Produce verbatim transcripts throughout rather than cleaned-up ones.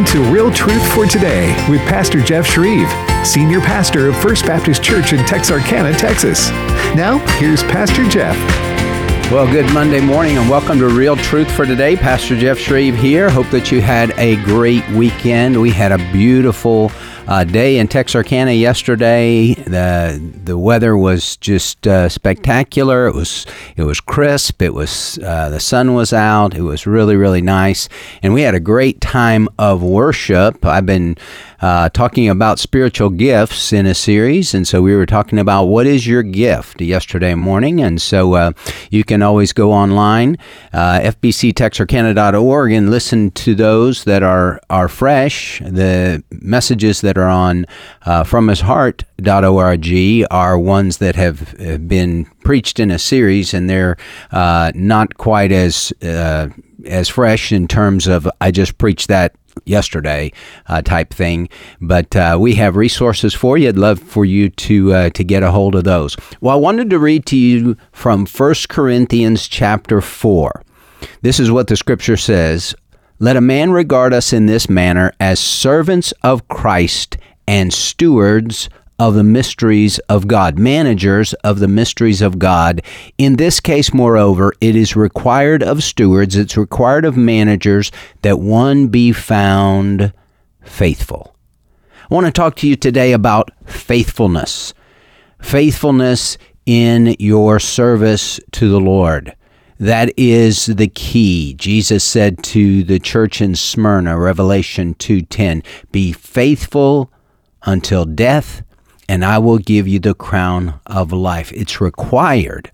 listening to Real Truth for Today with Pastor Jeff Shreve, Senior Pastor of First Baptist Church in Texarkana, Texas. Now, here's Pastor Jeff. Well, good Monday morning and welcome to Real Truth for Today. Pastor Jeff Shreve here. Hope that you had a great weekend. We had a beautiful uh, day in Texarkana yesterday. The the weather was just uh, spectacular. It was it was crisp. It was uh, the sun was out. It was really really nice, and we had a great time of worship. I've been Uh, talking about spiritual gifts in a series, and so we were talking about what is your gift yesterday morning, and so uh, you can always go online, uh, f b c texarkana dot org, and listen to those that are, are fresh. The messages that are on uh, from his heart dot org are ones that have been preached in a series, and they're uh, not quite as uh, as fresh in terms of I just preached that yesterday uh, type thing, but uh, we have resources for you. I'd love for you to uh, to get a hold of those. Well, I wanted to read to you from First Corinthians chapter four. This is what the scripture says: "Let a man regard us in this manner as servants of Christ and stewards of the mysteries of God," managers of the mysteries of God. In this case, moreover, it is required of stewards, it's required of managers that one be found faithful. I want to talk to you today about faithfulness. Faithfulness in your service to the Lord. That is the key. Jesus said to the church in Smyrna, Revelation two ten, "Be faithful until death, and I will give you the crown of life." It's required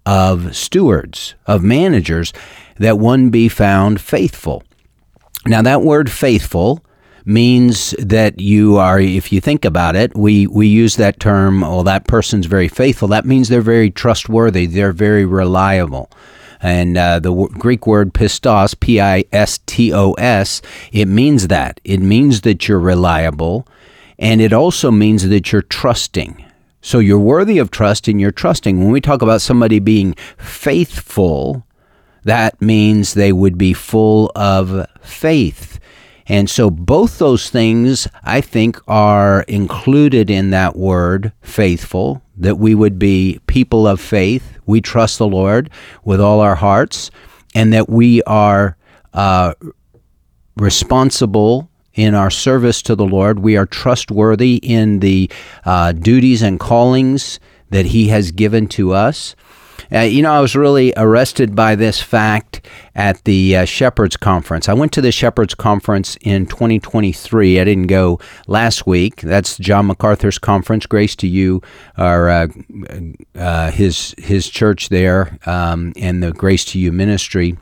of stewards, of managers, that one be found faithful. Now, that word faithful means that you are, if you think about it, we, we use that term, well, that person's very faithful. That means they're very trustworthy. They're very reliable. And uh, the w- Greek word pistos, P I S T O S, it means that. It means that you're reliable. And it also means that you're trusting. So you're worthy of trust and you're trusting. When we talk about somebody being faithful, that means they would be full of faith. And so both those things, I think, are included in that word, faithful, that we would be people of faith. We trust the Lord with all our hearts, and that we are uh, responsible in our service to the Lord. We are trustworthy in the uh, duties and callings that He has given to us. Uh, you know, I was really arrested by this fact at the uh, Shepherds Conference. I went to the Shepherds Conference in twenty twenty-three. I didn't go last week. That's John MacArthur's conference. Grace to you, our uh, uh, his his church there, um, and the Grace to You ministry.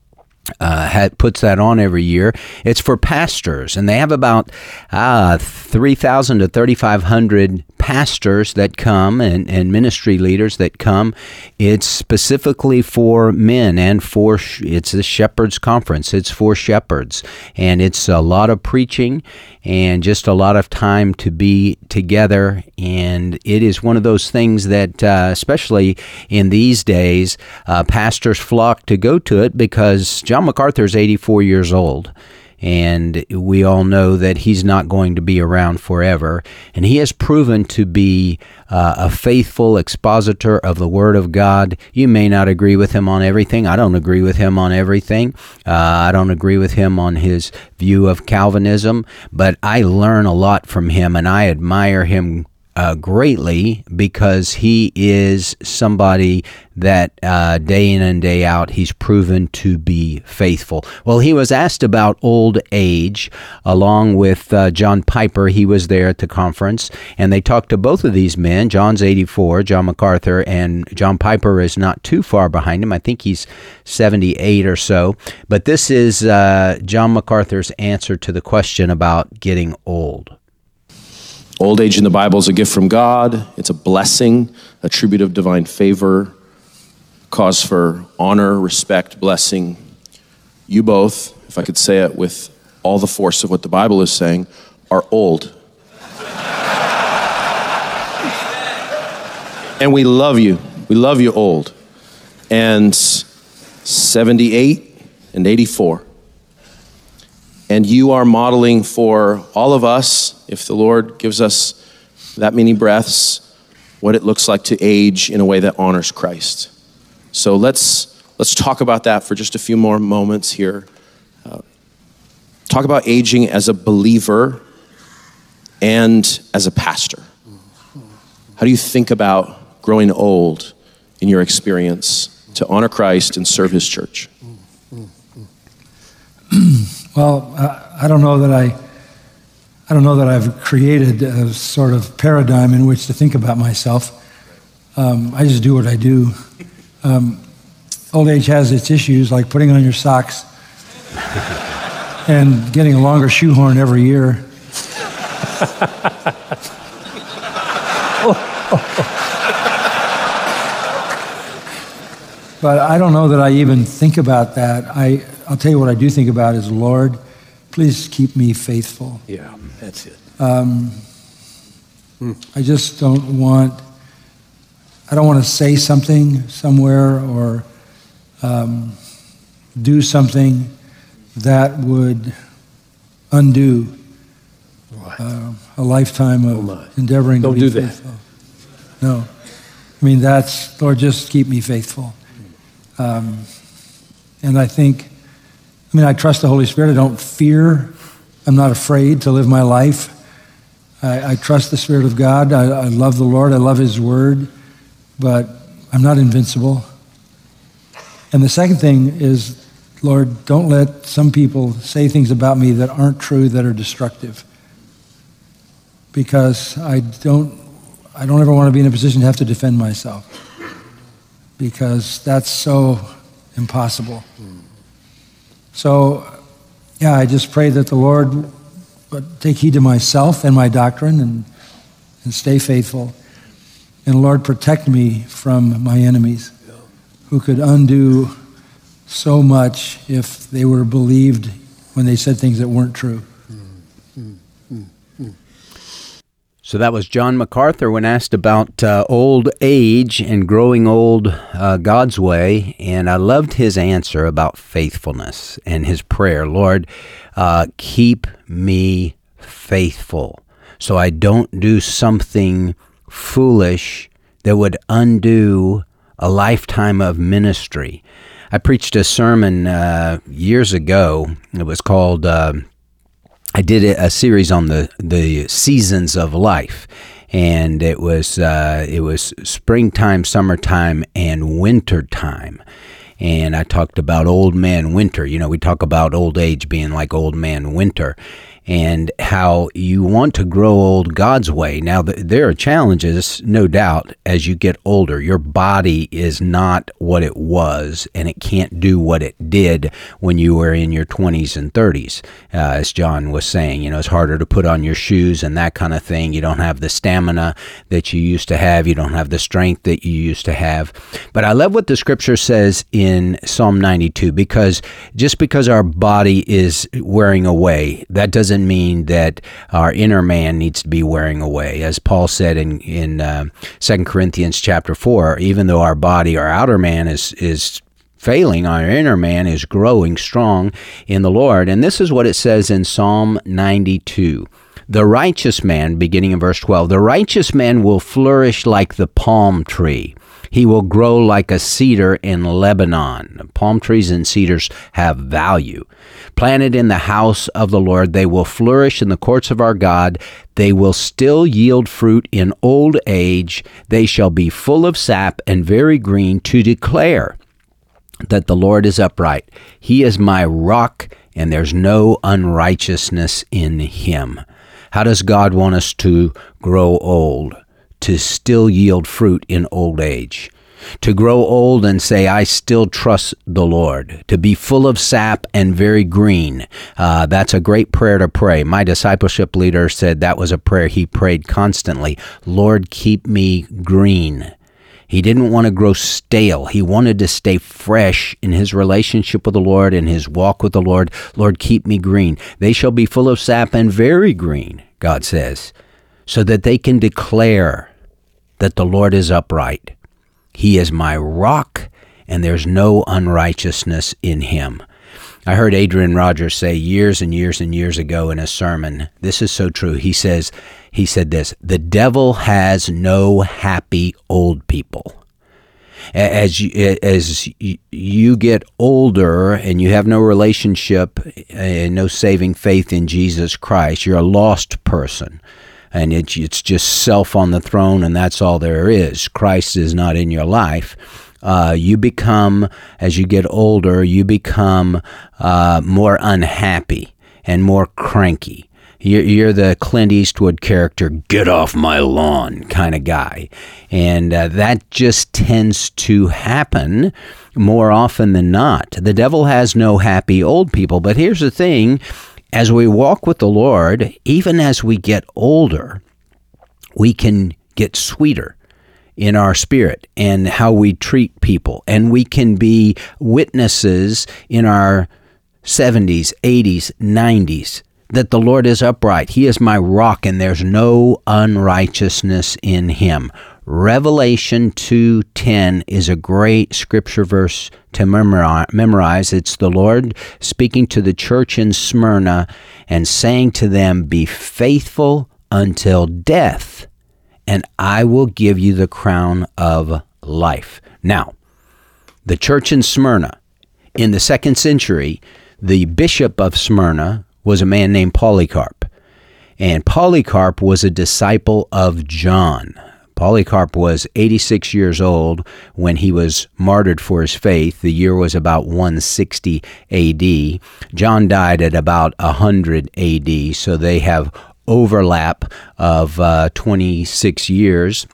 Uh, had, puts that on every year. It's for pastors, and they have about uh, three thousand to thirty-five hundred pastors that come and, and ministry leaders that come. It's specifically for men and for, sh- it's a shepherd's conference. It's for shepherds, and it's a lot of preaching and just a lot of time to be together. And it is one of those things that, uh, especially in these days, uh, pastors flock to go to it because John MacArthur is eighty-four years old. And we all know that he's not going to be around forever. And he has proven to be uh, a faithful expositor of the Word of God. You may not agree with him on everything. I don't agree with him on everything. Uh, I don't agree with him on his view of Calvinism. But I learn a lot from him, and I admire him Uh, greatly, because he is somebody that uh, day in and day out, he's proven to be faithful. Well, he was asked about old age along with uh, John Piper. He was there at the conference, and they talked to both of these men. John's eighty-four, John MacArthur, and John Piper is not too far behind him. I think he's seventy-eight or so. But this is uh, John MacArthur's answer to the question about getting old. Old age in the Bible is a gift from God. It's a blessing, a tribute of divine favor, cause for honor, respect, blessing. You both, if I could say it with all the force of what the Bible is saying, are old. And we love you. We love you old. And seventy-eight and eighty-four. And you are modeling for all of us, if the Lord gives us that many breaths, what it looks like to age in a way that honors Christ. So let's let's talk about that for just a few more moments here. Uh, talk about aging as a believer and as a pastor. How do you think about growing old in your experience to honor Christ and serve his church? Well, uh, I don't know that I, I don't know that I've created a sort of paradigm in which to think about myself. Um, I just do what I do. Um, old age has its issues, like putting on your socks and getting a longer shoehorn every year. But I don't know that I even think about that. I, I'll tell you what I do think about is, Lord, please keep me faithful. Yeah, that's it. Um, mm. I just don't want, I don't want to say something somewhere or um, do something that would undo right. uh, a lifetime of oh endeavoring don't to be do faithful. That. No. I mean, that's, Lord, just keep me faithful. Um, and I think, I mean, I trust the Holy Spirit. I don't fear. I'm not afraid to live my life. I, I trust the Spirit of God. I, I love the Lord. I love his word. But I'm not invincible. And the second thing is, Lord, don't let some people say things about me that aren't true, that are destructive. Because I don't, I don't ever want to be in a position to have to defend myself. Because that's so impossible. So, yeah, I just pray that the Lord would take heed to myself and my doctrine and, and stay faithful. And Lord, protect me from my enemies who could undo so much if they were believed when they said things that weren't true. So that was John MacArthur when asked about uh, old age and growing old uh, God's way. And I loved his answer about faithfulness and his prayer. Lord, uh, keep me faithful so I don't do something foolish that would undo a lifetime of ministry. I preached a sermon uh, years ago. It was called... Uh, I did a series on the, the seasons of life, and it was uh, it was springtime, summertime, and wintertime. And I talked about old man winter. You know, we talk about old age being like old man winter, and how you want to grow old God's way. Now, th- there are challenges, no doubt, as you get older. Your body is not what it was, and it can't do what it did when you were in your twenties and thirties. Uh, as John was saying, you know, it's harder to put on your shoes and that kind of thing. You don't have the stamina that you used to have. You don't have the strength that you used to have. But I love what the scripture says in Psalm ninety-two, because just because our body is wearing away, that doesn't mean that our inner man needs to be wearing away. As Paul said in in uh, Second Corinthians chapter four, even though our body, our outer man is is failing, our inner man is growing strong in the Lord. And this is what it says in Psalm ninety-two. The righteous man, beginning in verse twelve, the righteous man will flourish like the palm tree. He will grow like a cedar in Lebanon. Palm trees and cedars have value. Planted in the house of the Lord, they will flourish in the courts of our God. They will still yield fruit in old age. They shall be full of sap and very green, to declare that the Lord is upright. He is my rock, and there's no unrighteousness in him. How does God want us to grow old? To still yield fruit in old age. To grow old and say, I still trust the Lord. To be full of sap and very green. Uh, that's a great prayer to pray. My discipleship leader said that was a prayer he prayed constantly. Lord, keep me green. He didn't want to grow stale. He wanted to stay fresh in his relationship with the Lord and his walk with the Lord. Lord, keep me green. They shall be full of sap and very green, God says, so that they can declare that the Lord is upright. He is my rock, and there's no unrighteousness in him. I heard Adrian Rogers say years and years and years ago in a sermon, this is so true. He says, he said this, the devil has no happy old people. As you, as you get older and you have no relationship and no saving faith in Jesus Christ, you're a lost person. And it, it's just self on the throne, and that's all there is. Christ is not in your life. Uh, you become, as you get older, you become uh, more unhappy and more cranky. You're, you're the Clint Eastwood character, get off my lawn kind of guy. And uh, that just tends to happen more often than not. The devil has no happy old people. But here's the thing, as we walk with the Lord, even as we get older, we can get sweeter in our spirit and how we treat people. And we can be witnesses in our seventies, eighties, nineties that the Lord is upright. He is my rock, and there's no unrighteousness in him. Revelation two ten is a great scripture verse to memorize. It's the Lord speaking to the church in Smyrna and saying to them, be faithful until death, and I will give you the crown of life. Now, the church in Smyrna, in the second century, the bishop of Smyrna was a man named Polycarp. And Polycarp was a disciple of John. Polycarp was eighty-six years old when he was martyred for his faith. The year was about one sixty A D. John died at about one hundred A D, so they have overlap of uh, twenty-six years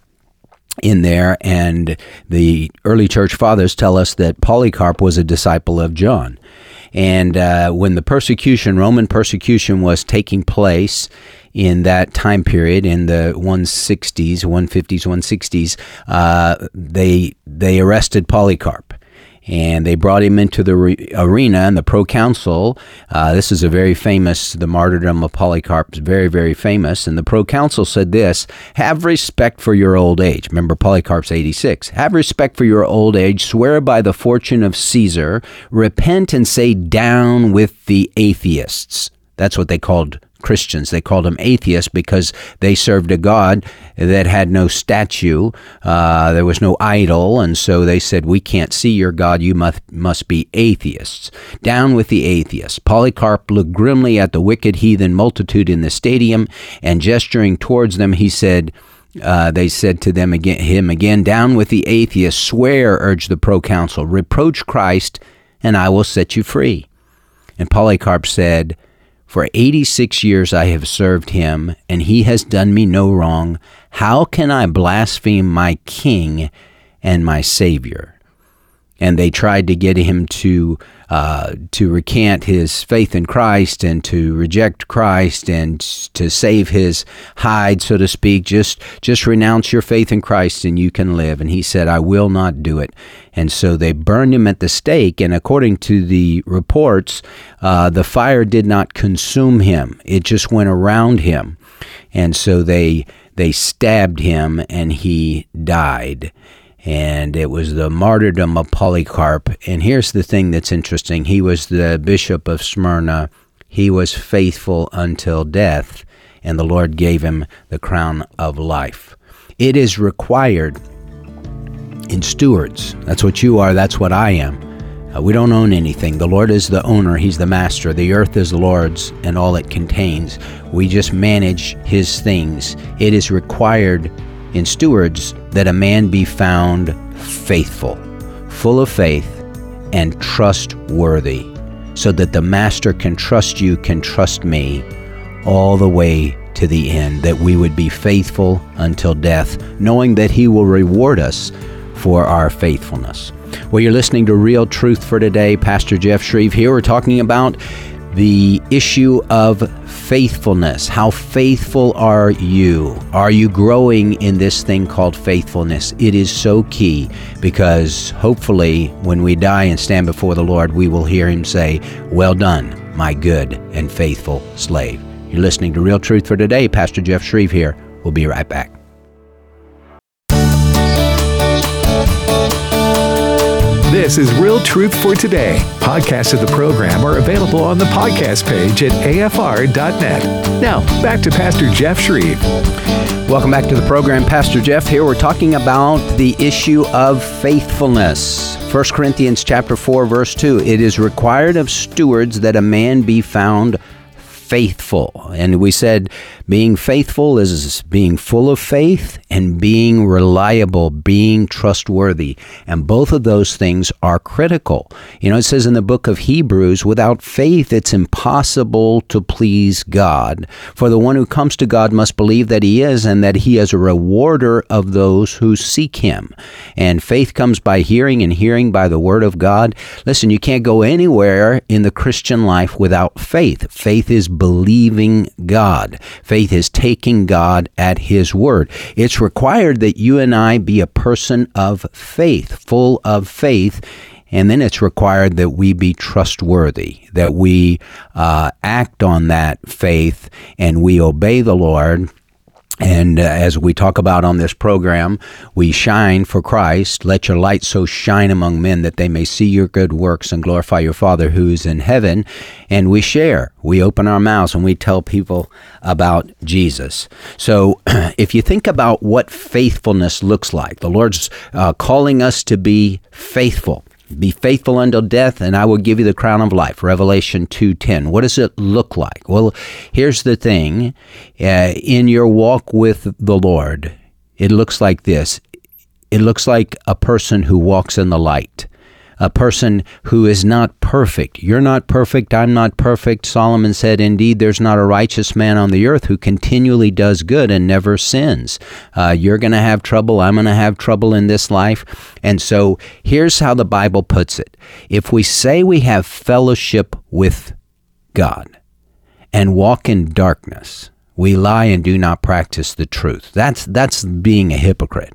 in there, and the early church fathers tell us that Polycarp was a disciple of John. And uh, when the persecution, Roman persecution, was taking place in that time period, in the one sixties, one fifties, one sixties, uh, they they arrested Polycarp. And they brought him into the re- arena, and the proconsul, uh, this is a very famous, the martyrdom of Polycarp is very, very famous, and the proconsul said this, have respect for your old age. Remember, Polycarp's eighty-six. Have respect for your old age, swear by the fortune of Caesar, repent and say down with the atheists. That's what they called Christians. They called them atheists because they served a God that had no statue. Uh, there was no idol. And so they said, we can't see your God. You must, must be atheists. Down with the atheists. Polycarp looked grimly at the wicked heathen multitude in the stadium, and gesturing towards them, he said, Uh, they said to them again, him again, down with the atheists. Swear, urged the proconsul. Reproach Christ, and I will set you free. And Polycarp said, for eighty-six years I have served him, and he has done me no wrong. How can I blaspheme my king and my Savior? And they tried to get him to uh, to recant his faith in Christ and to reject Christ and to save his hide, so to speak. Just just renounce your faith in Christ and you can live. And he said, I will not do it. And so they burned him at the stake. And according to the reports, uh, the fire did not consume him. It just went around him. And so they they stabbed him and he died. And it was the martyrdom of Polycarp. And here's the thing that's interesting. He was the bishop of Smyrna. He was faithful until death, and the Lord gave him the crown of life. It is required in stewards. That's what you are. That's what I am. Uh, we don't own anything. The Lord is the owner. He's the master. The earth is the Lord's and all it contains. We just manage his things. It is required in stewards that a man be found faithful, full of faith, and trustworthy, so that the master can trust you, can trust me all the way to the end, that we would be faithful until death, knowing that he will reward us for our faithfulness. Well, you're listening to Real Truth for Today. Pastor Jeff Shreve here. We're talking about the issue of faithfulness. How faithful are you? Are you growing in this thing called faithfulness? It is so key, because hopefully when we die and stand before the Lord, we will hear him say, well done, my good and faithful slave. You're listening to Real Truth for Today. Pastor Jeff Shreve here. We'll be right back. This is Real Truth for Today. Podcasts of the program are available on the podcast page at A F R dot net. Now, back to Pastor Jeff Shreve. Welcome back to the program. Pastor Jeff here. We're talking about the issue of faithfulness. First Corinthians chapter four, verse two. It is required of stewards that a man be found faithful. And we said being faithful is being full of faith and being reliable, being trustworthy. And both of those things are critical. You know, it says in the book of Hebrews, without faith, it's impossible to please God. For the one who comes to God must believe that he is and that he is a rewarder of those who seek him. And faith comes by hearing and hearing by the word of God. Listen, you can't go anywhere in the Christian life without faith. Faith is believing God. Faith is taking God at his word. It's required that you and I be a person of faith, full of faith. And then it's required that we be trustworthy, that we uh, act on that faith and we obey the Lord. And uh, as we talk about on this program, we shine for Christ. Let your light so shine among men that they may see your good works and glorify your Father who is in heaven. And we share. We open our mouths and we tell people about Jesus. So if you think about what faithfulness looks like, the Lord's uh, calling us to be faithful. Be faithful until death, and I will give you the crown of life. Revelation two ten. What does it look like? Well, here's the thing. Uh, in your walk with the Lord, it looks like this. It looks like a person who walks in the light. A person who is not perfect. You're not perfect. I'm not perfect. Solomon said, indeed, there's not a righteous man on the earth who continually does good and never sins. Uh, you're going to have trouble. I'm going to have trouble in this life. And so here's how the Bible puts it. If we say we have fellowship with God and walk in darkness, we lie and do not practice the truth. That's, that's being a hypocrite.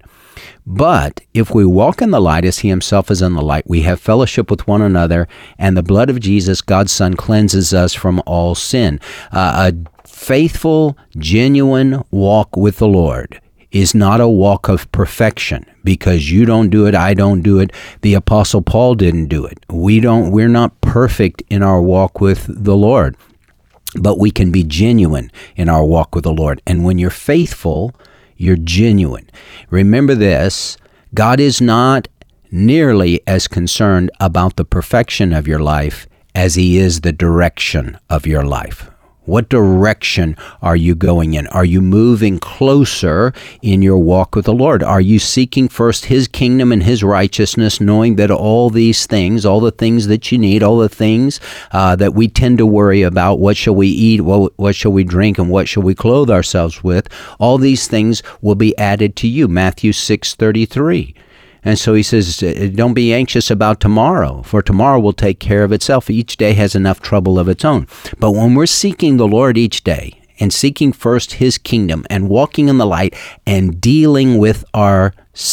But if we walk in the light as he himself is in the light, we have fellowship with one another, and the blood of Jesus, God's Son, cleanses us from all sin. Uh, a faithful, genuine walk with the Lord is not a walk of perfection, because you don't do it, I don't do it. The Apostle Paul didn't do it. We don't, we're not perfect in our walk with the Lord, but we can be genuine in our walk with the Lord. And when you're faithful, you're genuine. Remember this, God is not nearly as concerned about the perfection of your life as he is the direction of your life. What direction are you going in? Are you moving closer in your walk with the Lord? Are you seeking first his kingdom and his righteousness, knowing that all these things, all the things that you need, all the things uh, that we tend to worry about, what shall we eat, what, what shall we drink, and what shall we clothe ourselves with, all these things will be added to you. Matthew six thirty-three. And so he says, don't be anxious about tomorrow, for tomorrow will take care of itself. Each day has enough trouble of its own. But when we're seeking the Lord each day and seeking first his kingdom and walking in the light and dealing with our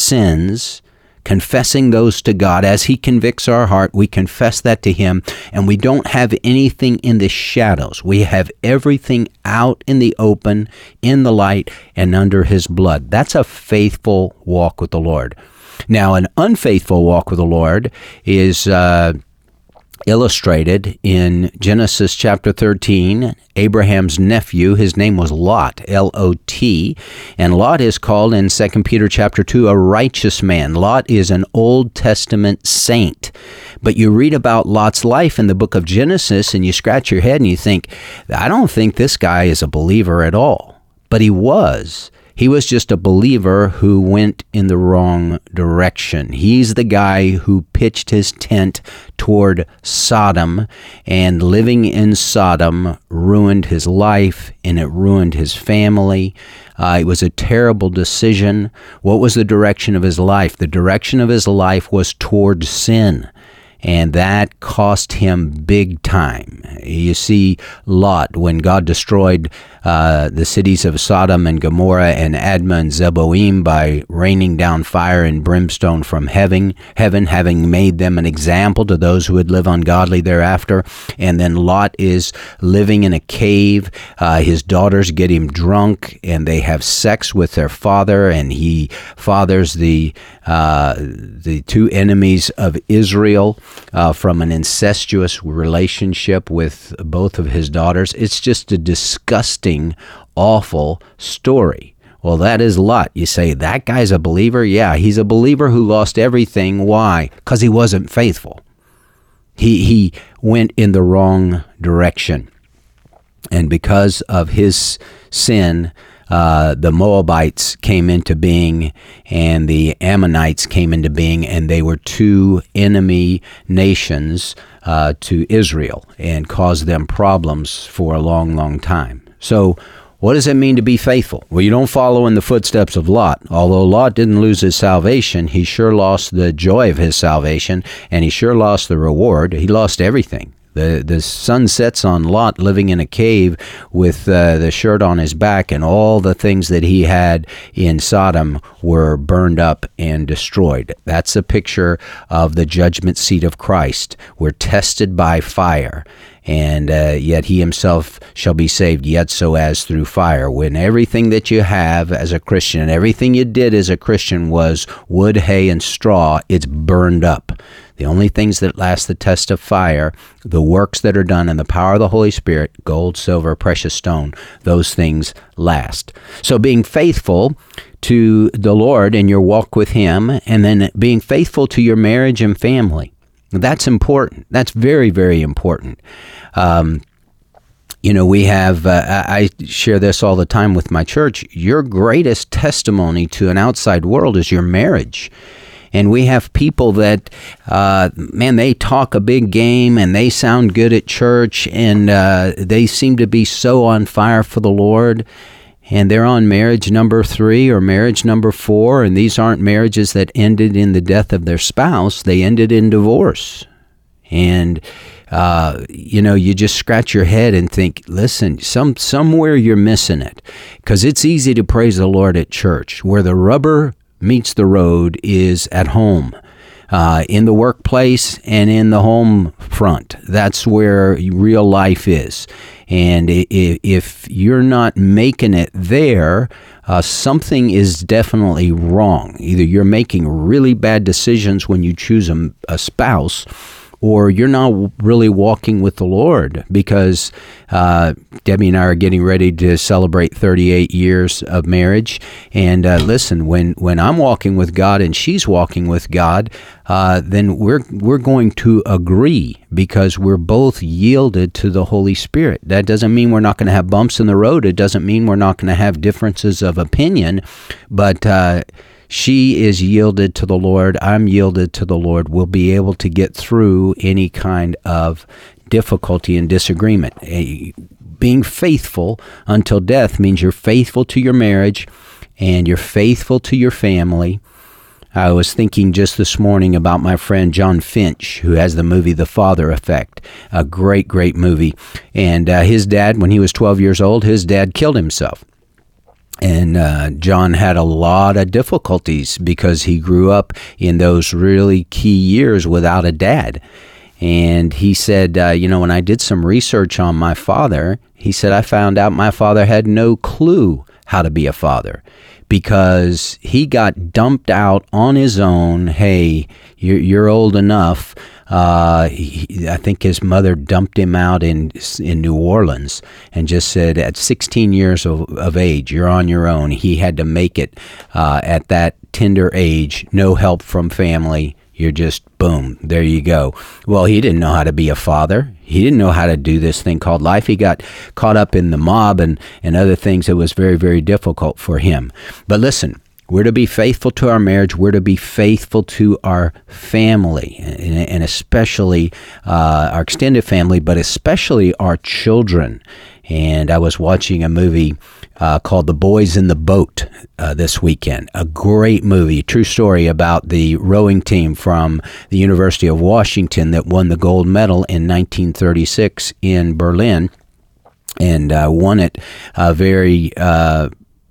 sins, confessing those to God as he convicts our heart, we confess that to him, and we don't have anything in the shadows. We have everything out in the open, in the light, and under his blood. That's a faithful walk with the Lord. Now, an unfaithful walk with the Lord is uh, illustrated in Genesis chapter thirteen. Abraham's nephew, his name was Lot, L O T, and Lot is called in Second Peter chapter two a righteous man. Lot is an Old Testament saint. But you read about Lot's life in the book of Genesis and you scratch your head and you think, I don't think this guy is a believer at all. But he was. He was just a believer who went in the wrong direction. He's the guy who pitched his tent toward Sodom, and living in Sodom ruined his life and it ruined his family. Uh, it was a terrible decision. What was the direction of his life? The direction of his life was toward sin. and that cost him big time. You see Lot, when God destroyed uh, the cities of Sodom and Gomorrah and Admah and Zeboim by raining down fire and brimstone from heaven, heaven, having made them an example to those who would live ungodly thereafter. And then Lot is living in a cave. Uh, his daughters get him drunk, and they have sex with their father, and he fathers the uh, the two enemies of Israel uh, from an incestuous relationship with both of his daughters. It's just a disgusting, awful story. Well, that is Lot. You say, that guy's a believer? Yeah, he's a believer who lost everything. Why? Because he wasn't faithful. He he went in the wrong direction. And because of his sin, uh, the Moabites came into being, and the Ammonites came into being, and they were two enemy nations uh, to Israel and caused them problems for a long, long time. So what does it mean to be faithful? Well, you don't follow in the footsteps of Lot. Although Lot didn't lose his salvation, he sure lost the joy of his salvation, and he sure lost the reward. He lost everything. The the sun sets on Lot living in a cave with uh, the shirt on his back, and all the things that he had in Sodom were burned up and destroyed. That's a picture of the judgment seat of Christ. We're tested by fire, and uh, yet he himself shall be saved, yet so as through fire. When everything that you have as a Christian, and everything you did as a Christian was wood, hay, and straw, it's burned up. The only things that last the test of fire, the works that are done in the power of the Holy Spirit, gold, silver, precious stone, those things last. So being faithful to the Lord in your walk with Him, and then being faithful to your marriage and family, that's important. That's very, very important. Um, You know, we have, uh, I share this all the time with my church, your greatest testimony to an outside world is your marriage. And we have people that, uh, man, they talk a big game and they sound good at church, and uh, they seem to be so on fire for the Lord. And they're on marriage number three or marriage number four, and these aren't marriages that ended in the death of their spouse. They ended in divorce. And Uh, you know, you just scratch your head and think, listen, some somewhere you're missing it. Because it's easy to praise the Lord at church. Where the rubber meets the road is at home, uh, in the workplace and in the home front. That's where real life is. And if you're not making it there, uh, something is definitely wrong. Either you're making really bad decisions when you choose a, a spouse, or you're not really walking with the Lord, because uh, Debbie and I are getting ready to celebrate thirty-eight years of marriage. And uh, listen, when, when I'm walking with God and she's walking with God, uh, then we're we're going to agree, because we're both yielded to the Holy Spirit. That doesn't mean we're not going to have bumps in the road. It doesn't mean we're not going to have differences of opinion, but uh, she is yielded to the Lord. I'm yielded to the Lord. We'll be able to get through any kind of difficulty and disagreement. Being faithful until death means you're faithful to your marriage and you're faithful to your family. I was thinking just this morning about my friend John Finch, who has the movie The Father Effect, a great, great movie. And uh, his dad, when he was twelve years old, his dad killed himself. And uh, John had a lot of difficulties because he grew up in those really key years without a dad. And he said, uh, you know, when I did some research on my father, he said, I found out my father had no clue how to be a father, because he got dumped out on his own. Hey, you're, you're old enough. Uh, he, I think his mother dumped him out in in New Orleans and just said, at sixteen years of, of age, you're on your own. He had to make it uh, at that tender age, no help from family. You're just, boom, there you go. Well, he didn't know how to be a father. He didn't know how to do this thing called life. He got caught up in the mob and, and other things. It was very, very difficult for him. But listen, we're to be faithful to our marriage. We're to be faithful to our family, and, and especially uh, our extended family, but especially our children. And I was watching a movie uh, called The Boys in the Boat uh, this weekend. A great movie, true story about the rowing team from the University of Washington that won the gold medal in nineteen thirty-six in Berlin, and uh, won it a very, uh,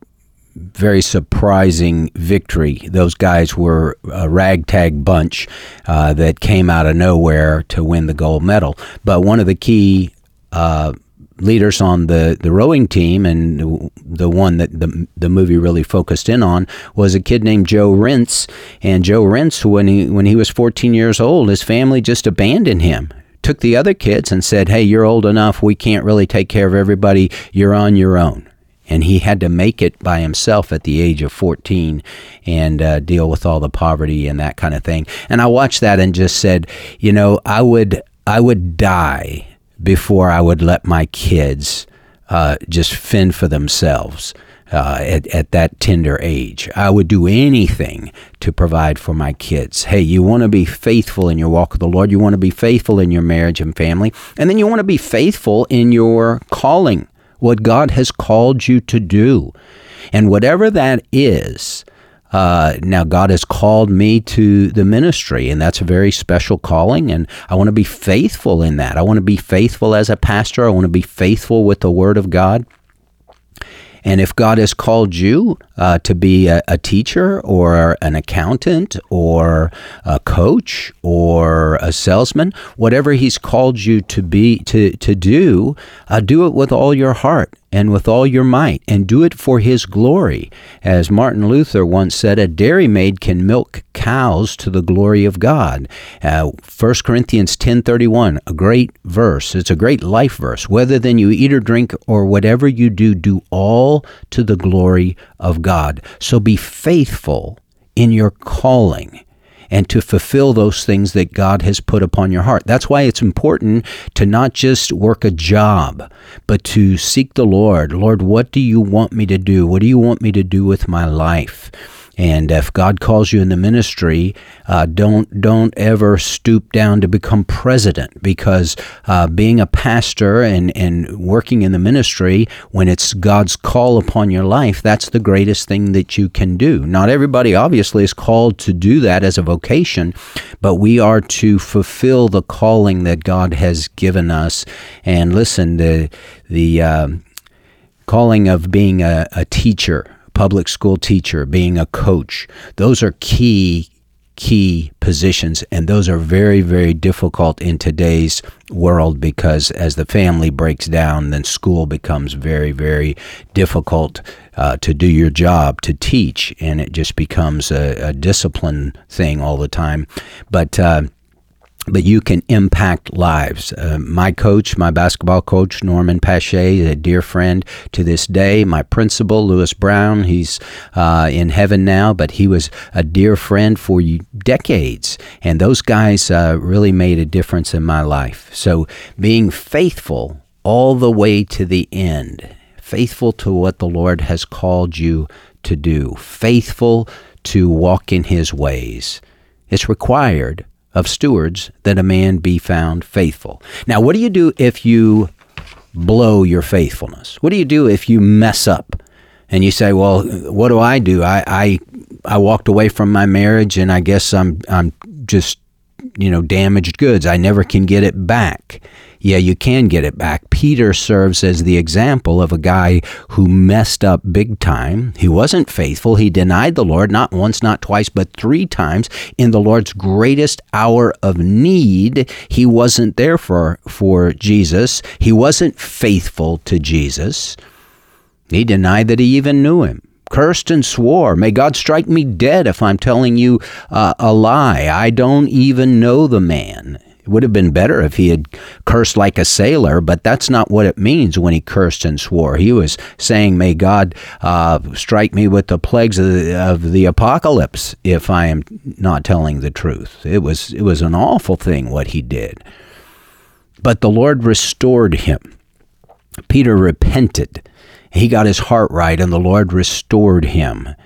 very surprising victory. Those guys were a ragtag bunch uh, that came out of nowhere to win the gold medal. But one of the key uh, leaders on the, the rowing team, and the, the one that the the movie really focused in on, was a kid named Joe Rentz. And Joe Rentz, when he when he was fourteen years old, his family just abandoned him. Took the other kids and said, "Hey, you're old enough. We can't really take care of everybody. You're on your own." And he had to make it by himself at the age of fourteen and uh, deal with all the poverty and that kind of thing. And I watched that and just said, you know, I would I would die before I would let my kids uh, just fend for themselves uh, at, at that tender age. I would do anything to provide for my kids. Hey, you want to be faithful in your walk with the Lord. You want to be faithful in your marriage and family. And then you want to be faithful in your calling, what God has called you to do. And whatever that is, Uh, now, God has called me to the ministry, and that's a very special calling, and I want to be faithful in that. I want to be faithful as a pastor. I want to be faithful with the Word of God. And if God has called you uh, to be a, a teacher or an accountant or a coach or a salesman, whatever He's called you to be to to do, uh, do it with all your heart and with all your might, and do it for His glory. As Martin Luther once said, a dairymaid can milk cows to the glory of God. Uh, First Corinthians ten thirty-one, a great verse. It's a great life verse. Whether then you eat or drink or whatever you do, do all to the glory of God. So be faithful in your calling and to fulfill those things that God has put upon your heart. That's why it's important to not just work a job, but to seek the Lord. Lord, what do you want me to do? What do you want me to do with my life? And if God calls you in the ministry, uh, don't don't ever stoop down to become president, because uh, being a pastor and, and working in the ministry, when it's God's call upon your life, that's the greatest thing that you can do. Not everybody obviously is called to do that as a vocation, but we are to fulfill the calling that God has given us. And listen, the the uh, calling of being a, a teacher, public school teacher, being a coach, those are key, key positions, and those are very, very difficult in today's world, because as the family breaks down, then school becomes very, very difficult uh, to do your job, to teach, and it just becomes a, a discipline thing all the time. But uh, But you can impact lives. Uh, my coach, my basketball coach, Norman Pache, a dear friend to this day. My principal, Lewis Brown, he's uh, in heaven now, but he was a dear friend for decades. And those guys uh, really made a difference in my life. So being faithful all the way to the end, faithful to what the Lord has called you to do, faithful to walk in His ways. It's required of stewards that a man be found faithful. Now, what do you do if you blow your faithfulness? What do you do if you mess up and you say, well, what do I do? I I, I walked away from my marriage, and I guess I'm I'm just, you know, damaged goods. I never can get it back. Yeah, you can get it back. Peter serves as the example of a guy who messed up big time. He wasn't faithful. He denied the Lord, not once, not twice, but three times. In the Lord's greatest hour of need, he wasn't there for, for Jesus. He wasn't faithful to Jesus. He denied that he even knew Him. Cursed and swore, may God strike me dead if I'm telling you uh, a lie. I don't even know the man. It would have been better if he had cursed like a sailor, but that's not what it means when he cursed and swore. He was saying, may God uh, strike me with the plagues of the, of the apocalypse if I am not telling the truth. It was, it was an awful thing what he did. But the Lord restored him. Peter repented. He got his heart right, and the Lord restored him.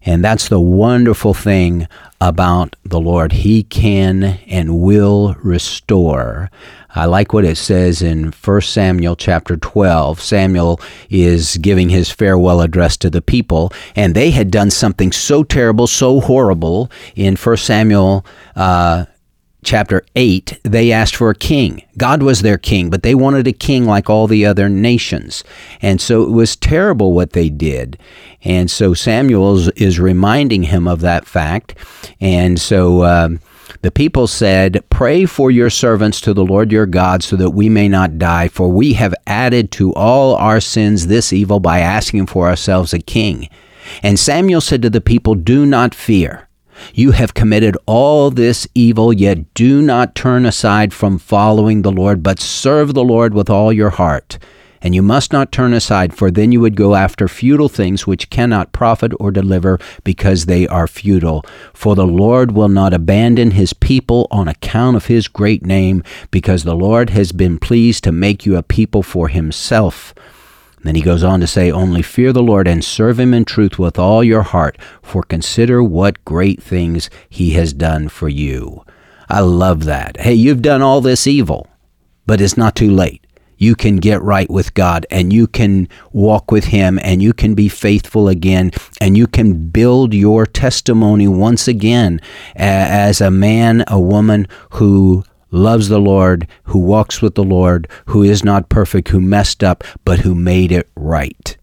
And that's the wonderful thing about the Lord. He can and will restore. I like what it says in First Samuel chapter twelve. Samuel is giving his farewell address to the people, and they had done something so terrible, so horrible. In First Samuel uh, chapter eight, they asked for a king. God was their king, but they wanted a king like all the other nations. And so it was terrible what they did. And so Samuel is, is reminding him of that fact. And so um, the people said, "Pray for your servants to the Lord your God so that we may not die, for we have added to all our sins this evil by asking for ourselves a king." And Samuel said to the people, "Do not fear. You have committed all this evil, yet do not turn aside from following the Lord, but serve the Lord with all your heart. And you must not turn aside, for then you would go after futile things which cannot profit or deliver, because they are futile. For the Lord will not abandon his people on account of his great name, because the Lord has been pleased to make you a people for himself." Then he goes on to say, "Only fear the Lord and serve him in truth with all your heart, for consider what great things he has done for you." I love that. Hey, you've done all this evil, but it's not too late. You can get right with God, and you can walk with him, and you can be faithful again, and you can build your testimony once again as a man, a woman who loves the Lord, who walks with the Lord, who is not perfect, who messed up, but who made it right.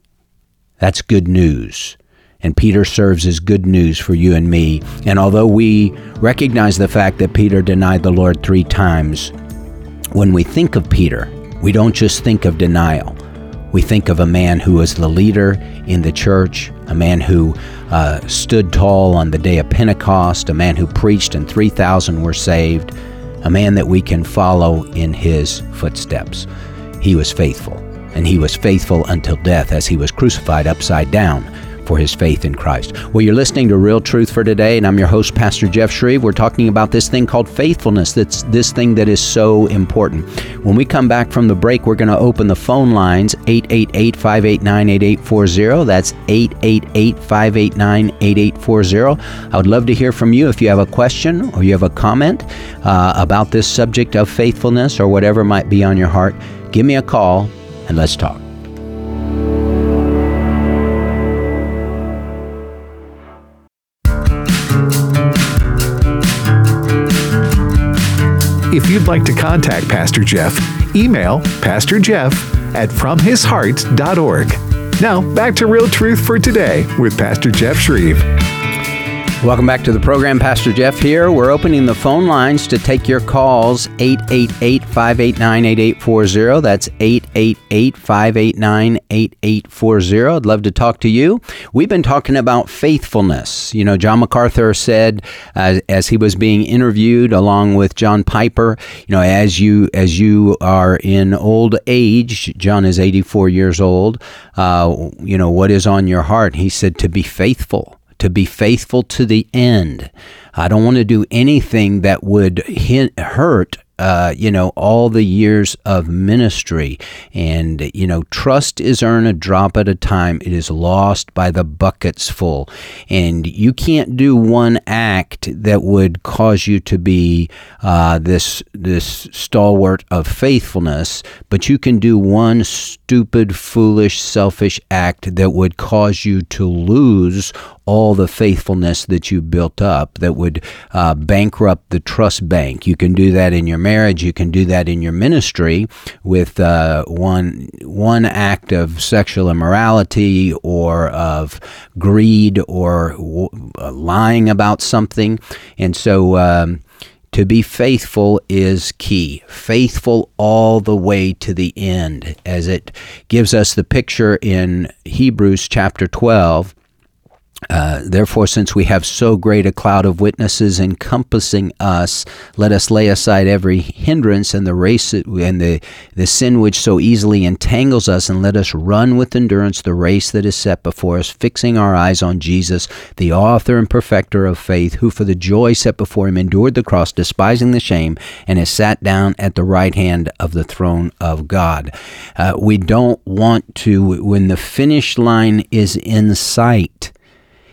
That's good news. And Peter serves as good news for you and me. And although we recognize the fact that Peter denied the Lord three times, when we think of Peter, we don't just think of denial. We think of a man who was the leader in the church, a man who uh, stood tall on the day of Pentecost, a man who preached and three thousand were saved, a man that we can follow in his footsteps. He was faithful, and he was faithful until death as he was crucified upside down for his faith in Christ. Well, you're listening to Real Truth for Today, and I'm your host, Pastor Jeff Shreve. We're talking about this thing called faithfulness. That's this thing that is so important. When we come back from the break, we're going to open the phone lines, eight eight eight, five eight nine, eight eight four zero. That's eight eight eight, five eight nine, eight eight four zero. I would love to hear from you if you have a question or you have a comment uh, about this subject of faithfulness or whatever might be on your heart. Give me a call and let's talk. If you'd like to contact Pastor Jeff, email pastor jeff at from his heart dot org. Now, back to Real Truth for Today with Pastor Jeff Shreve. Welcome back to the program. Pastor Jeff here. We're opening the phone lines to take your calls, eight eight eight, five eight nine, eight eight four zero. That's eight eight eight, five eight nine, eight eight four zero. I'd love to talk to you. We've been talking about faithfulness. You know, John MacArthur said, uh, as he was being interviewed along with John Piper, you know, as you as you are in old age, John is eighty-four years old, uh, you know, what is on your heart? He said, to be faithful. To be faithful to the end. I don't want to do anything that would hit, hurt, uh, you know, all the years of ministry. And, you know, trust is earned a drop at a time. It is lost by the buckets full. And you can't do one act that would cause you to be uh, this this stalwart of faithfulness, but you can do one stupid, foolish, selfish act that would cause you to lose all the faithfulness that you built up, that would uh, bankrupt the trust bank. You can do that in your marriage. You can do that in your ministry with uh, one one act of sexual immorality or of greed or w- lying about something. And so um, to be faithful is key. Faithful all the way to the end, as it gives us the picture in Hebrews chapter twelve. Uh, therefore, since we have so great a cloud of witnesses encompassing us, let us lay aside every hindrance and the race and the, the sin which so easily entangles us, and let us run with endurance the race that is set before us, fixing our eyes on Jesus, the author and perfecter of faith, who for the joy set before him endured the cross, despising the shame, and has sat down at the right hand of the throne of God. Uh, we don't want to, when the finish line is in sight,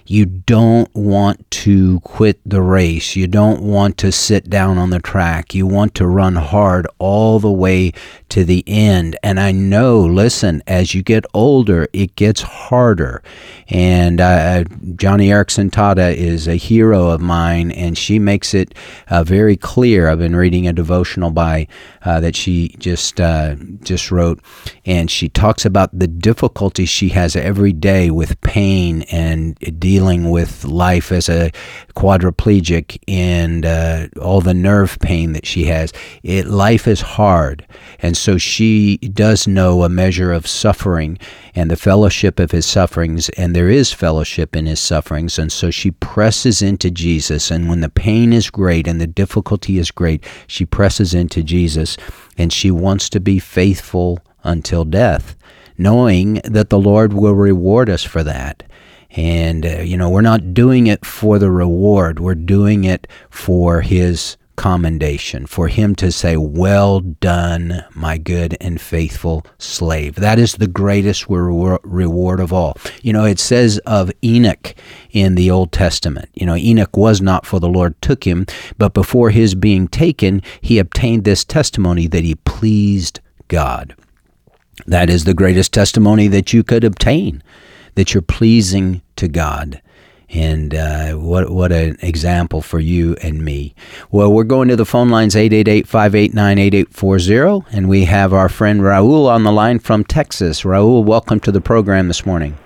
You don't want to quit the race. You don't want to sit down on the track. You want to run hard all the way to the end. And I know, listen, as you get older, it gets harder. And uh, Johnny Erickson Tada is a hero of mine, and she makes it uh, very clear. I've been reading a devotional by uh, that she just uh, just wrote, and she talks about the difficulties she has every day with pain and dealing with life as a quadriplegic and uh, all the nerve pain that she has. It life is hard, and so she does know a measure of suffering and the fellowship of his sufferings, and there is fellowship in his sufferings, and so she presses into Jesus, and when the pain is great and the difficulty is great, she presses into Jesus, and she wants to be faithful until death, knowing that the Lord will reward us for that. And, uh, you know, we're not doing it for the reward. We're doing it for his commendation, for him to say, well done, my good and faithful slave. That is the greatest re- reward of all. You know, it says of Enoch in the Old Testament, you know, Enoch was not, for the Lord took him, but before his being taken, he obtained this testimony that he pleased God. That is the greatest testimony that you could obtain, that you're pleasing to God. And uh, what what an example for you and me. Well, we're going to the phone lines, eight eight eight, five eight nine, eight eight four zero, and we have our friend Raul on the line from Texas. Raul, welcome to the program this morning.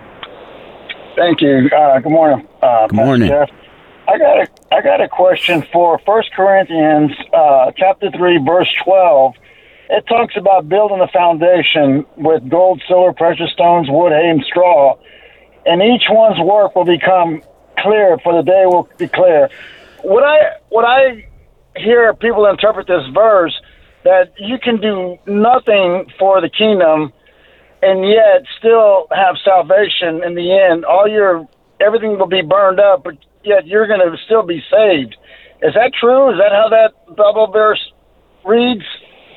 Thank you. Uh, good morning. Uh, good morning. Jeff. I got a I got a question for First Corinthians uh, chapter three, verse twelve. It talks about building a foundation with gold, silver, precious stones, wood, hay, and straw. And each one's work will become clear, for the day will be clear. What I what I hear people interpret this verse, that you can do nothing for the kingdom and yet still have salvation in the end. All your everything will be burned up, but yet you're going to still be saved. Is that true? Is that how that Bible verse reads?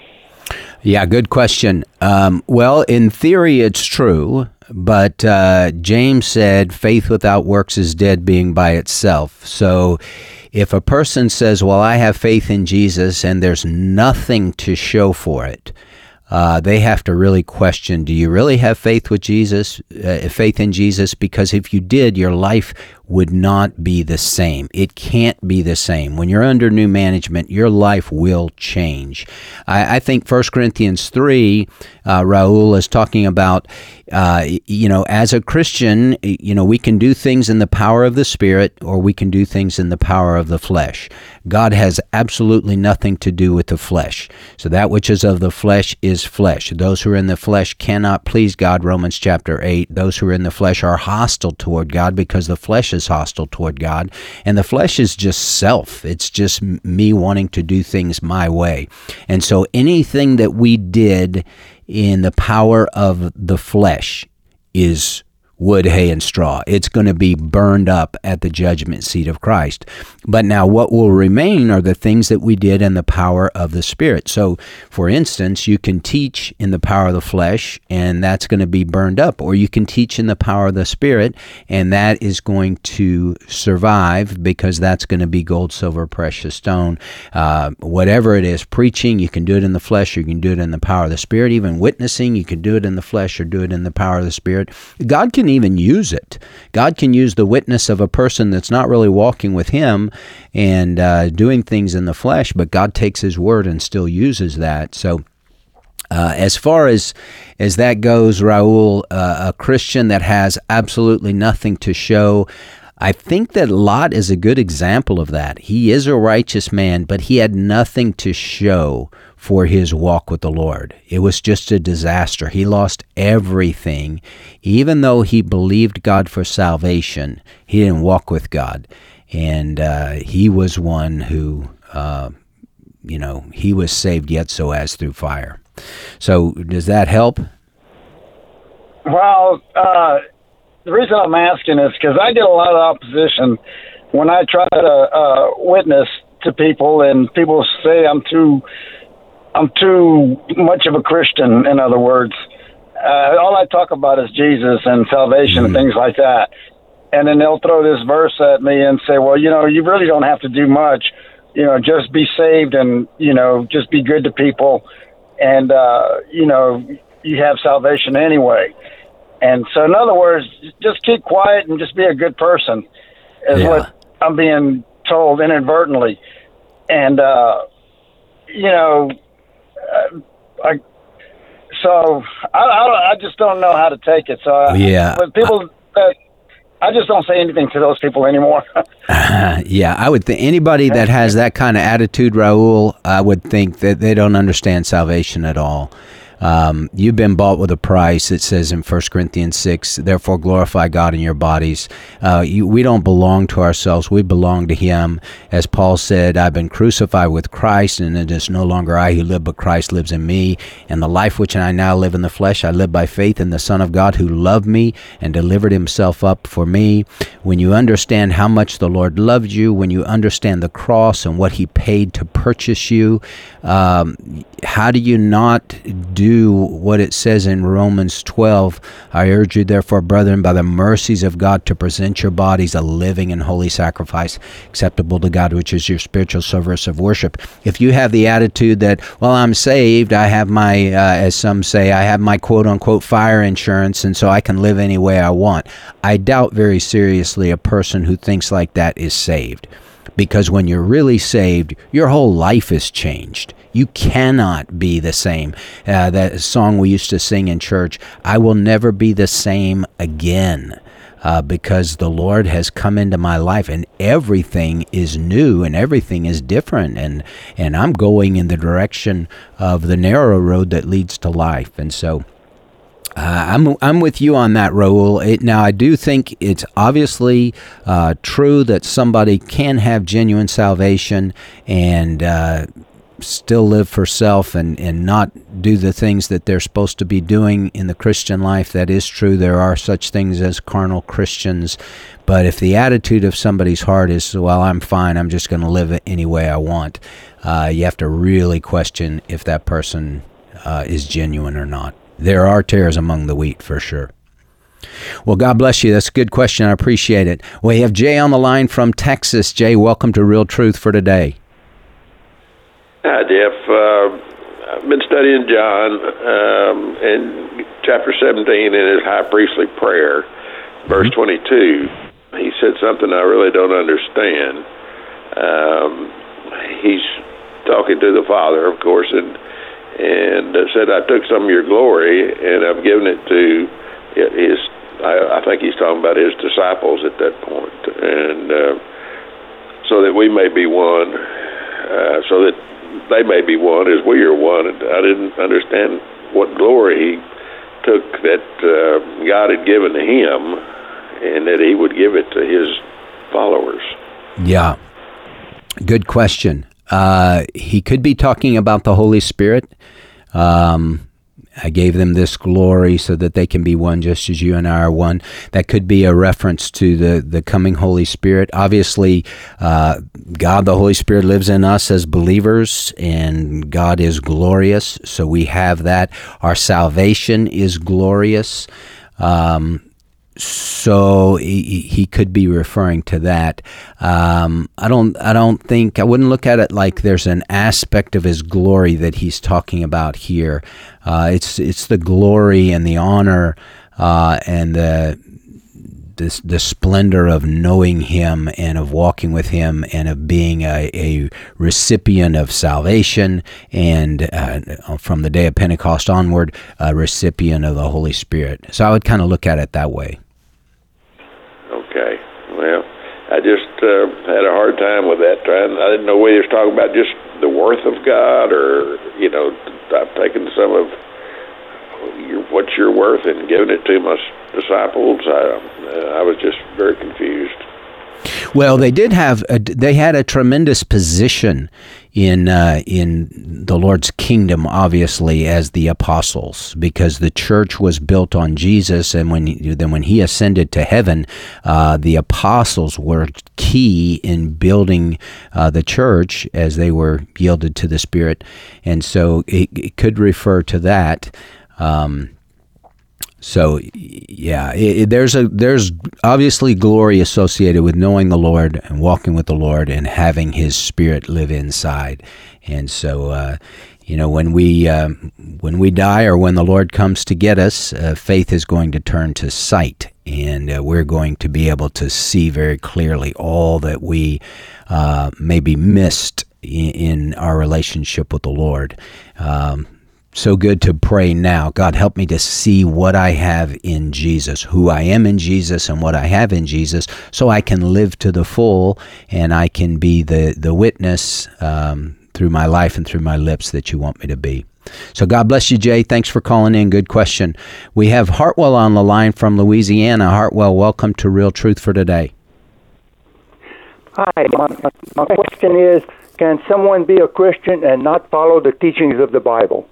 Yeah, good question. Um, well, in theory, it's true. But uh, James said, faith without works is dead, being by itself. So if a person says, well, I have faith in Jesus, and there's nothing to show for it, uh, they have to really question, do you really have faith with Jesus, uh, faith in Jesus? Because if you did, your life would not be the same. It can't be the same. When you're under new management, your life will change. I, I think First Corinthians three, uh, Raul is talking about, uh, you know, as a Christian, you know, we can do things in the power of the Spirit, or we can do things in the power of the flesh. God has absolutely nothing to do with the flesh. So that which is of the flesh is flesh. Those who are in the flesh cannot please God, Romans chapter eight. Those who are in the flesh are hostile toward God, because the flesh is hostile toward God, and the flesh is just self. It's just me wanting to do things my way. And so anything that we did in the power of the flesh is wood, hay, and straw. It's going to be burned up at the judgment seat of Christ. But now what will remain are the things that we did in the power of the Spirit. So, for instance, you can teach in the power of the flesh, and that's going to be burned up. Or you can teach in the power of the Spirit, and that is going to survive, because that's going to be gold, silver, precious stone. Uh, whatever it is, preaching, you can do it in the flesh, you can do it in the power of the Spirit. Even witnessing, you can do it in the flesh or do it in the power of the Spirit. God can even use it. God can use the witness of a person that's not really walking with Him and uh, doing things in the flesh, but God takes His word and still uses that. So uh, as far as as that goes, Raul, uh, a Christian that has absolutely nothing to show, I think that Lot is a good example of that. He is a righteous man, but he had nothing to show for his walk with the Lord. It was just a disaster. He lost everything. Even though he believed God for salvation, he didn't walk with God. And uh, he was one who, uh, you know, he was saved yet so as through fire. So does that help? Well, uh, the reason I'm asking is because I get a lot of opposition when I try to uh, witness to people, and people say I'm too I'm too much of a Christian, in other words. Uh, all I talk about is Jesus and salvation mm-hmm. and things like that. and then they'll throw this verse at me and say, well, you know, you really don't have to do much. You know, just be saved and, you know, just be good to people. And, uh, you know, you have salvation anyway. And so, in other words, just keep quiet and just be a good person is Yeah. what I'm being told inadvertently. And, uh, you know, uh, I, so I, I, I just don't know how to take it. So, I, Yeah. But people that, I just don't say anything to those people anymore. Uh, yeah, I would think anybody that has that kind of attitude, Raul, I would think that they don't understand salvation at all. Um, you've been bought with a price. It says in First Corinthians six, therefore glorify God in your bodies. Uh, you, we don't belong to ourselves. We belong to Him. As Paul said, I've been crucified with Christ, and it is no longer I who live, but Christ lives in me. And the life which I now live in the flesh, I live by faith in the Son of God who loved me and delivered Himself up for me. When you understand how much the Lord loved you, when you understand the cross and what He paid to purchase you, um, how do you not do Do what it says in Romans twelve? I urge you, therefore, brethren, by the mercies of God, to present your bodies a living and holy sacrifice, acceptable to God, which is your spiritual service of worship. If you have the attitude that, well, I'm saved, I have my, uh, as some say, I have my quote-unquote fire insurance, and so I can live any way I want, I doubt very seriously a person who thinks like that is saved. Because when you're really saved, your whole life is changed. You cannot be the same. Uh, that song we used to sing in church, I will never be the same again, uh, because the Lord has come into my life and everything is new and everything is different. And, and I'm going in the direction of the narrow road that leads to life. And so Uh, I'm I'm with you on that, Raul. It, now, I do think it's obviously uh, true that somebody can have genuine salvation and uh, still live for self and, and not do the things that they're supposed to be doing in the Christian life. That is true. There are such things as carnal Christians. But if the attitude of somebody's heart is, well, I'm fine, I'm just going to live it any way I want, uh, you have to really question if that person uh, is genuine or not. There are tares among the wheat, for sure. Well, God bless you. That's a good question. I appreciate it. We have Jay on the line from Texas. Jay, welcome to Real Truth for Today. Hi, Jeff. Uh, I've been studying John um, in chapter seventeen in his high priestly prayer, verse mm-hmm. twenty-two. He said something I really don't understand. Um, he's talking to the Father, of course, and and uh, said, I took some of your glory, and I've given it to his, I, I think he's talking about his disciples at that point, and uh, so that we may be one, uh, so that they may be one as we are one. And I didn't understand what glory he took that uh, God had given to him, and that he would give it to his followers. Yeah, good question. Uh, he could be talking about the Holy Spirit. Um, I gave them this glory so that they can be one just as you and I are one. That could be a reference to the, the coming Holy Spirit. Obviously, uh, God, the Holy Spirit, lives in us as believers, and God is glorious, so we have that. Our salvation is glorious. Um So he, he could be referring to that. Um, I don't. I don't think. I wouldn't look at it like there's an aspect of his glory that he's talking about here. Uh, it's it's the glory and the honor uh, and the the the splendor of knowing him and of walking with him and of being a, a recipient of salvation, and uh, from the day of Pentecost onward, a recipient of the Holy Spirit. So I would kind of look at it that way. Okay. Well, I just uh, had a hard time with that. Trying, I didn't know whether he was talking about just the worth of God, or, you know, I've taken some of your, what's your worth and given it to my disciples. I, uh, I was just very confused. Well, they did have a, they had a tremendous position in uh, in the Lord's kingdom, obviously, as the apostles, because the church was built on Jesus, and when he, then when he ascended to heaven, uh, the apostles were key in building uh, the church as they were yielded to the Spirit, and so it, it could refer to that. Um, So, yeah, it, it, there's a there's obviously glory associated with knowing the Lord and walking with the Lord and having His Spirit live inside. And so, uh, you know, when we uh, when we die or when the Lord comes to get us, uh, faith is going to turn to sight, and uh, we're going to be able to see very clearly all that we uh, maybe missed in, in our relationship with the Lord. Um, So good to pray now. God, help me to see what I have in Jesus, who I am in Jesus and what I have in Jesus, so I can live to the full and I can be the, the witness um, through my life and through my lips that you want me to be. So God bless you, Jay. Thanks for calling in. Good question. We have Hartwell on the line from Louisiana. Hartwell, welcome to Real Truth for Today. Hi. My, my question is, can someone be a Christian and not follow the teachings of the Bible?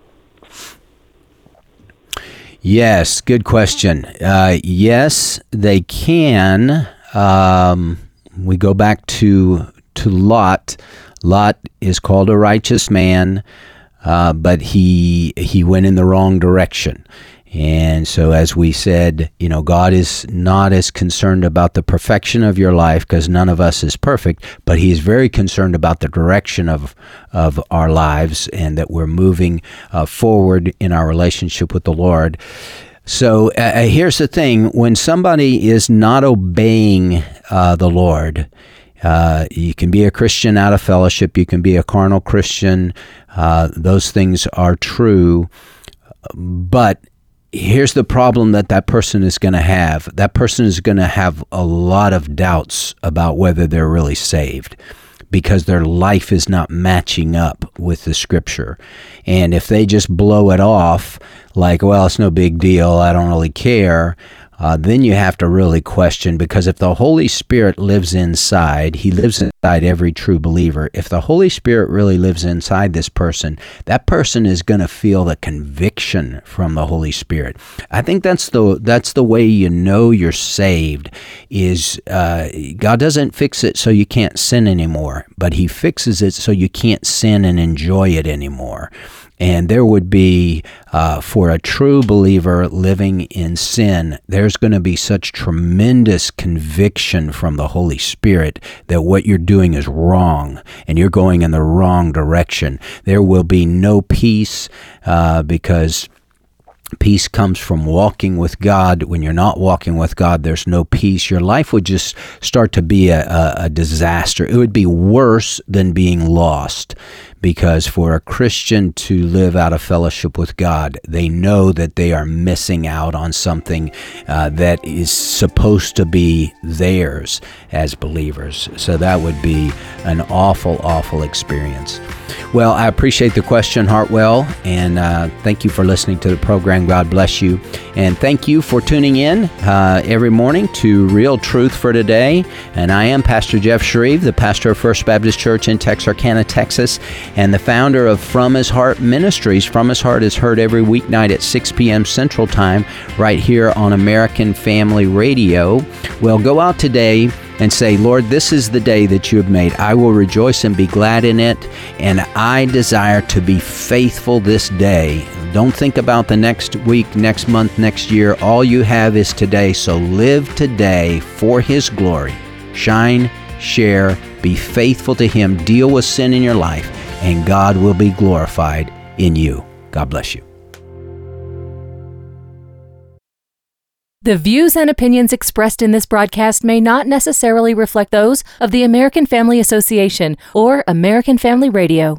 Yes, good question. Uh, yes, they can. Um, we go back to to Lot. Lot is called a righteous man, uh, but he he went in the wrong direction. And so, as we said, you know, God is not as concerned about the perfection of your life, because none of us is perfect, but He is very concerned about the direction of of our lives and that we're moving uh, forward in our relationship with the Lord. So uh, here's the thing: when somebody is not obeying uh, the Lord, uh, you can be a Christian out of fellowship, you can be a carnal Christian. Uh, those things are true, but here's the problem that that person is going to have. That person is going to have a lot of doubts about whether they're really saved, because their life is not matching up with the Scripture. And if they just blow it off like, well, it's no big deal, I don't really care, uh, then you have to really question, because if the Holy Spirit lives inside, He lives inside every true believer. If the Holy Spirit really lives inside this person, that person is going to feel the conviction from the Holy Spirit. I think that's the that's the way you know you're saved, is uh, God doesn't fix it so you can't sin anymore, but He fixes it so you can't sin and enjoy it anymore. And there would be, uh, for a true believer living in sin, there's going to be such tremendous conviction from the Holy Spirit that what you're doing is wrong and you're going in the wrong direction. There will be no peace uh, because peace comes from walking with God. When you're not walking with God, there's no peace. Your life would just start to be a, a, a disaster. It would be worse than being lost. Because for a Christian to live out of fellowship with God, they know that they are missing out on something uh, that is supposed to be theirs as believers. So that would be an awful, awful experience. Well, I appreciate the question, Hartwell, and uh, thank you for listening to the program. God bless you. And thank you for tuning in uh, every morning to Real Truth for Today. And I am Pastor Jeff Shreve, the pastor of First Baptist Church in Texarkana, Texas, and the founder of From His Heart Ministries. From His Heart is heard every weeknight at six p.m. Central Time right here on American Family Radio. Well, go out today and say, Lord, this is the day that you have made. I will rejoice and be glad in it, and I desire to be faithful this day. Don't think about the next week, next month, next year. All you have is today, so live today for His glory. Shine, share, be faithful to Him, deal with sin in your life, and God will be glorified in you. God bless you. The views and opinions expressed in this broadcast may not necessarily reflect those of the American Family Association or American Family Radio.